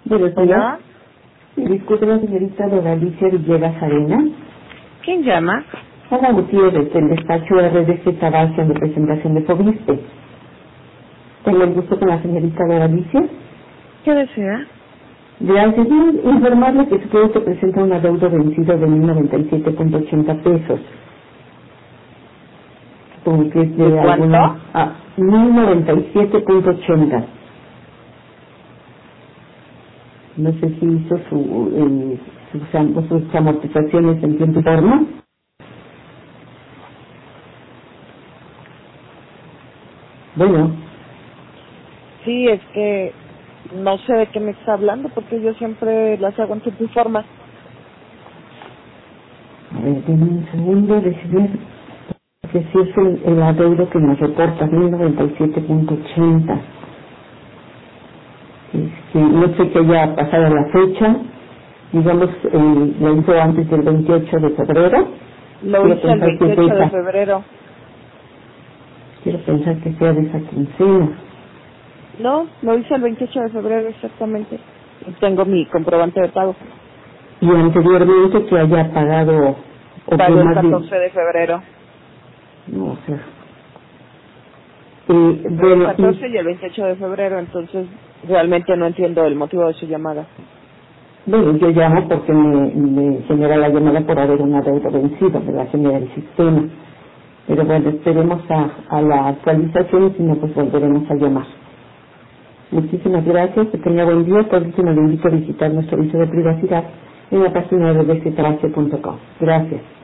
Buenos días. Hola. Disculpe la señorita Doralicia Villegas Arena. ¿Quién llama? Hola Gutiérrez, del despacho RDC Tabasco en representación de Fobiste. Tengo el gusto con la señorita Doralicia. ¿Qué desea? Gracias. Informarle que su crédito presenta un adeudo vencido de 1,097.80 pesos. Como que es ¿De cuánto? 1,097.80. No sé si hizo sus amortizaciones en tiempo y forma. Bueno, Sí, es que no sé de qué me está hablando porque yo siempre las hago en tiempo y forma. a ver, denme un segundo, decidir que si es el adeudo que nos reporta, 1,097.80. No sé que haya pasado la fecha, digamos, lo hizo antes del 28 de febrero. Lo Quiero hice el pensar que es 28 de esa, febrero. quiero pensar que sea de esa quincena. No, lo hice el 28 de febrero exactamente. Y tengo mi comprobante de pago. Y anteriormente que haya pagado, o que Pago el más bien, 14 de febrero. no, o sea, El bueno, 14 y el 28 de febrero, entonces realmente no entiendo el motivo de su llamada. bueno, yo llamo porque me genera la llamada por haber un adeudo vencido, me la genera el sistema. Pero bueno, esperemos a la actualización y si no, pues volveremos a llamar. Muchísimas gracias, que tenga buen día. Por último, le invito a visitar nuestro aviso de privacidad en la página de rbctrace.com. Gracias.